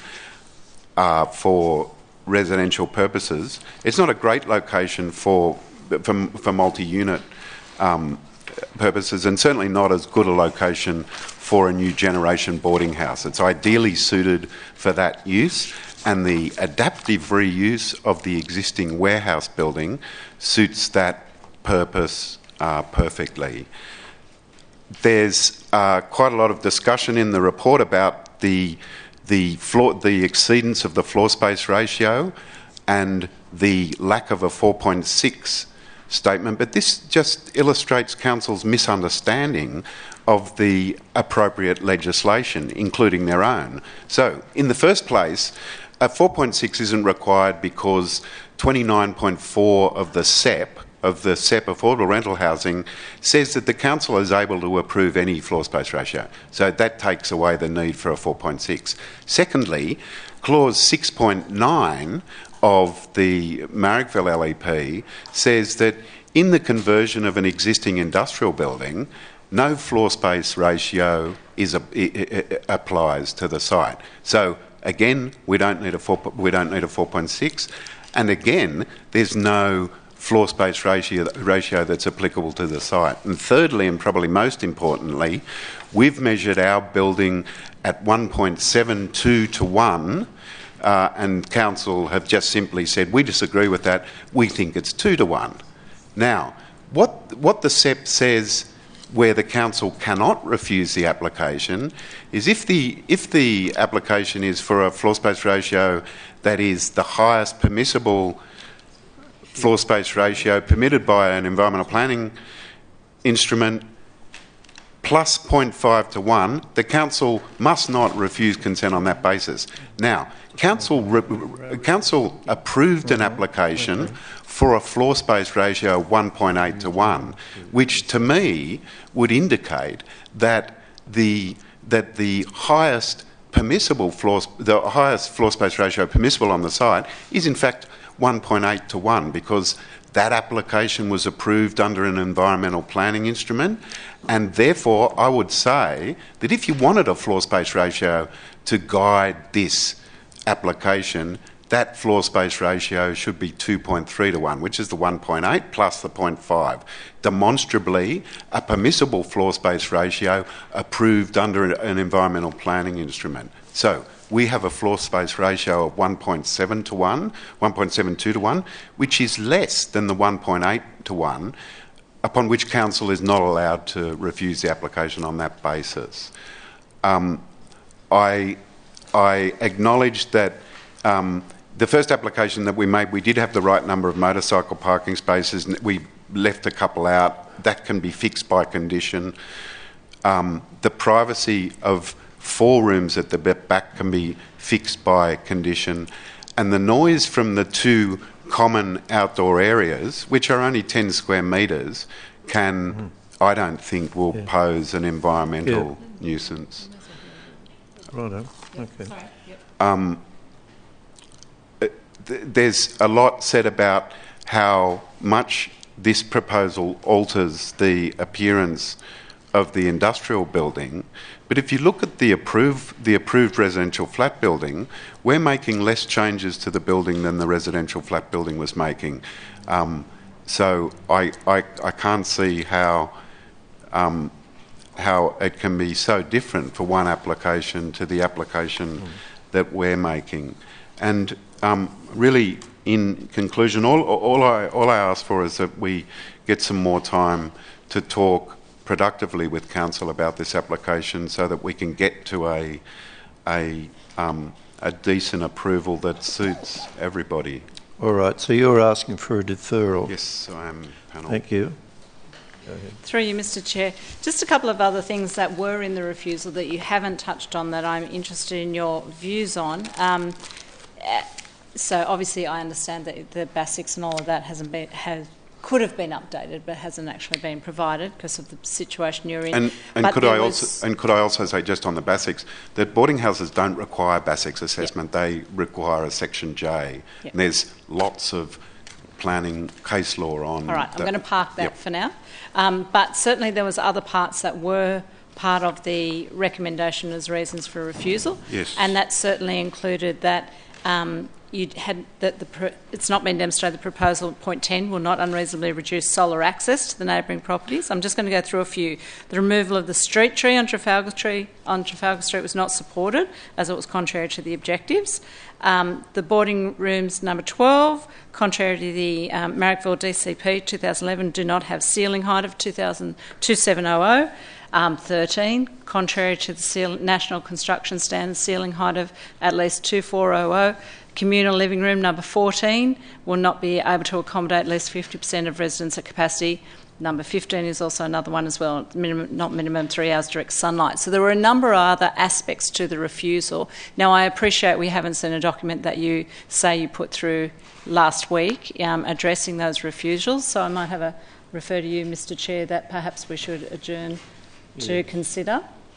[SPEAKER 10] for residential purposes, it's not a great location for multi-unit purposes, and certainly not as good a location for a new generation boarding house. It's ideally suited for that use, and the adaptive reuse of the existing warehouse building suits that purpose perfectly. There's quite a lot of discussion in the report about the exceedance of the floor space ratio and the lack of a 4.6 statement, but this just illustrates Council's misunderstanding of the appropriate legislation, including their own. So, in the first place, a 4.6 isn't required because 29.4 of the SEP, affordable rental housing, says that the council is able to approve any floor space ratio. So that takes away the need for a 4.6. Secondly, clause 6.9 of the Marrickville LEP says that in the conversion of an existing industrial building, no floor space ratio applies to the site. So again, we don't need a 4.6, and again, there's no floor space ratio that's applicable to the site. And thirdly, and probably most importantly, we've measured our building at 1.72 to 1, and Council have just simply said, we disagree with that, we think it's 2 to 1. Now, what the SEP says where the council cannot refuse the application is if the application is for a floor space ratio that is the highest permissible floor space ratio permitted by an environmental planning instrument plus 0.5 to 1, the council must not refuse consent on that basis. Now, council approved an application for a floor space ratio of 1.8 to 1, which to me would indicate that the highest floor space ratio permissible on the site is in fact 1.8 to 1, because that application was approved under an environmental planning instrument, and therefore I would say that if you wanted a floor space ratio to guide this application, that floor space ratio should be 2.3 to 1, which is the 1.8 plus the 0.5. Demonstrably, a permissible floor space ratio approved under an environmental planning instrument. So, we have a floor space ratio of 1.7 to 1, 1.72 to 1, which is less than the 1.8 to 1, upon which council is not allowed to refuse the application on that basis. I acknowledge that the first application that we made, we did have the right number of motorcycle parking spaces. We left a couple out. That can be fixed by condition. The privacy of 4 rooms at the back can be fixed by condition. And the noise from the 2 common outdoor areas, which are only 10 square metres, I don't think will pose an environmental nuisance.
[SPEAKER 2] Righto. Okay.
[SPEAKER 4] Sorry.
[SPEAKER 10] There's a lot said about how much this proposal alters the appearance of the industrial building, but if you look at the approved residential flat building, we're making less changes to the building than the residential flat building was making. So I can't see how it can be so different for one application to the application that we're making. And really, in conclusion, all I ask for is that we get some more time to talk productively with council about this application, so that we can get to a decent approval that suits everybody.
[SPEAKER 2] All right. So you're asking for a deferral.
[SPEAKER 10] Yes, I am, panel.
[SPEAKER 2] Thank you. Go ahead.
[SPEAKER 4] Through you, Mr. Chair. Just a couple of other things that were in the refusal that you haven't touched on that I'm interested in your views on. So obviously I understand that the BASICs and all of that could have been updated but hasn't actually been provided because of the situation you're in.
[SPEAKER 10] And could I also say, just on the BASICs, that boarding houses don't require BASICs assessment. Yep. They require a Section J. Yep. And there's lots of planning case law on.
[SPEAKER 4] All right, I'm going to park that for now. But certainly there was other parts that were part of the recommendation as reasons for refusal.
[SPEAKER 10] Yes.
[SPEAKER 4] And that certainly included that it's not been demonstrated the proposal at point 10 will not unreasonably reduce solar access to the neighbouring properties. I'm just going to go through a few. The removal of the street tree on Trafalgar Street was not supported, as it was contrary to the objectives. The boarding rooms number 12, contrary to the Marrickville DCP 2011, do not have ceiling height of 2700. 13, contrary to the National Construction Standards, ceiling height of at least 2400. Communal living room number 14 will not be able to accommodate at least 50% of residents at capacity. Number 15 is also another one as well, not minimum 3 hours direct sunlight. So there were a number of other aspects to the refusal. Now, I appreciate we haven't seen a document that you say you put through last week addressing those refusals, so I might have refer to you, Mr Chair, that perhaps we should adjourn to consider.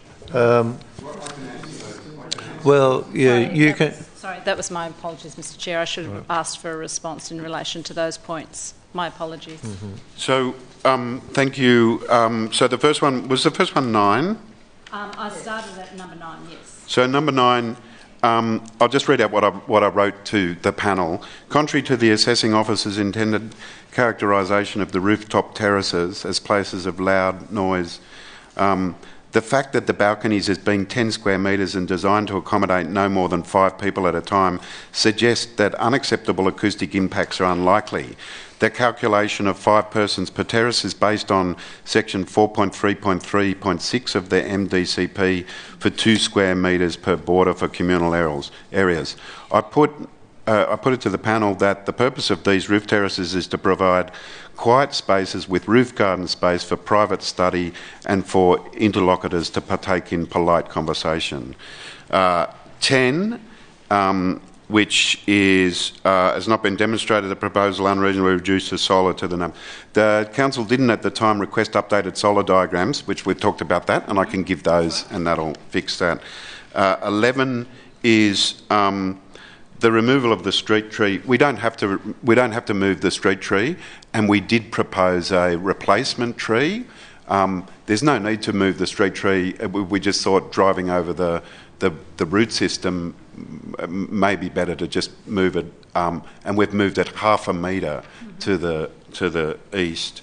[SPEAKER 2] Well, you can...
[SPEAKER 4] Sorry, that was my apologies, Mr Chair. I should have asked for a response in relation to those points. My apologies.
[SPEAKER 2] Mm-hmm.
[SPEAKER 10] So, thank you. So the first one, was the first one 9?
[SPEAKER 4] I started at number 9, yes.
[SPEAKER 10] So number 9, I'll just read out what I wrote to the panel. Contrary to the assessing officer's intended characterisation of the rooftop terraces as places of loud noise, the fact that the balconies as being 10 square metres and designed to accommodate no more than 5 people at a time suggests that unacceptable acoustic impacts are unlikely. The calculation of 5 persons per terrace is based on section 4.3.3.6 of the MDCP for 2 square metres per border for communal areas. I put it to the panel that the purpose of these roof terraces is to provide quiet spaces with roof garden space for private study and for interlocutors to partake in polite conversation. 10, which has not been demonstrated, the proposal unreasonably reduces solar to the number. The council didn't at the time request updated solar diagrams, which we've talked about that, and I can give those and that'll fix that. 11 is the removal of the street tree. We don't have to move the street tree, and we did propose a replacement tree. There's no need to move the street tree. We just thought driving over the root system may be better to just move it, and we've moved it half a metre to the east.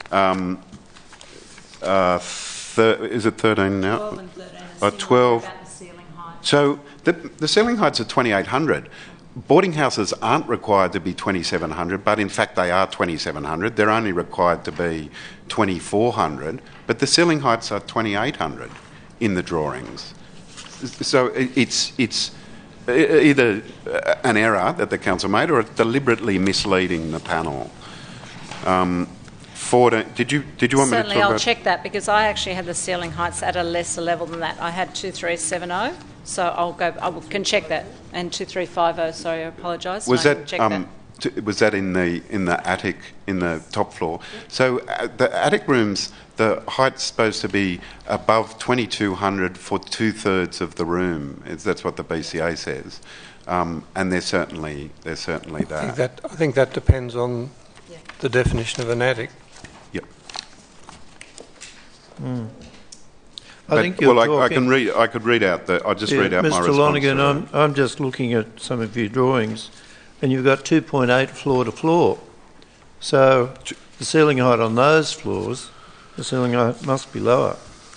[SPEAKER 10] Is it 13 now?
[SPEAKER 4] 12 and 13.
[SPEAKER 10] 12.
[SPEAKER 4] About the ceiling height.
[SPEAKER 10] So the ceiling heights are 2,800. Boarding houses aren't required to be 2,700, but in fact they are 2,700. They're only required to be 2,400, but the ceiling heights are 2,800 in the drawings. So it's either an error that the council made or it's deliberately misleading the panel. 14. Did you want me to talk about?
[SPEAKER 4] Certainly, I'll check that because I actually had the ceiling heights at a lesser level than that. I had 2370, so I can check that. And 2350. Sorry, I apologise.
[SPEAKER 10] Was that in the attic in the top floor? So the attic rooms, the height's supposed to be above 2,200 for 2/3 of the room. That's what the BCA says, and they're certainly that.
[SPEAKER 5] I think that depends on the definition of an attic.
[SPEAKER 10] Yep.
[SPEAKER 2] I
[SPEAKER 10] could read out I'll just read out my response.
[SPEAKER 2] Mr. Lonergan, I'm just looking at some of your drawings, and you've got 2.8 floor to floor. So the ceiling height on those floors, the ceiling height must be lower.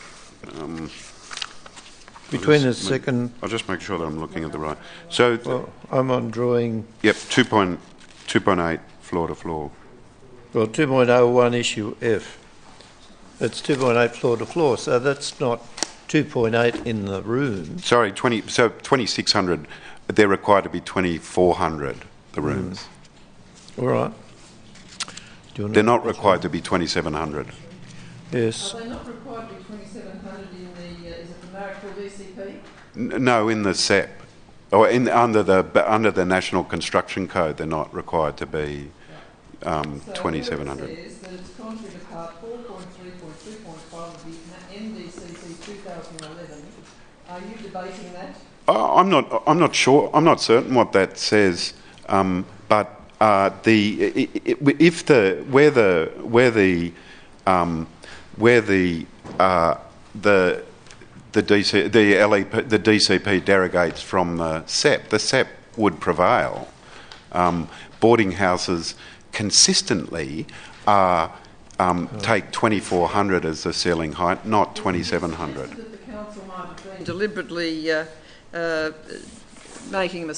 [SPEAKER 10] I'll just make sure that I'm looking at the right. So
[SPEAKER 2] I'm on drawing.
[SPEAKER 10] Yep, 2.8 floor to floor.
[SPEAKER 2] Well, 2.01 issue F. It's 2.8 floor to floor, so that's not 2.8 in the room.
[SPEAKER 10] Sorry, 2,600. They're required to be 2,400. The rooms.
[SPEAKER 2] All right.
[SPEAKER 10] They're not required to be 2,700.
[SPEAKER 2] Yes.
[SPEAKER 3] Are they not required to be 2,700 in the is it the Marrickville DCP?
[SPEAKER 10] No, in the SEP, or under the National Construction Code, they're not required to be 2,700.
[SPEAKER 3] It says that it's contrary to Part 4.3.2.5 of the NDCP 2011. Are you debating that?
[SPEAKER 10] I'm not sure. I'm not certain what that says. But the DCP derogates from the SEP would prevail. boarding houses consistently are take 2,400 as the ceiling height, not 2,700.
[SPEAKER 3] That the council might have been deliberately making a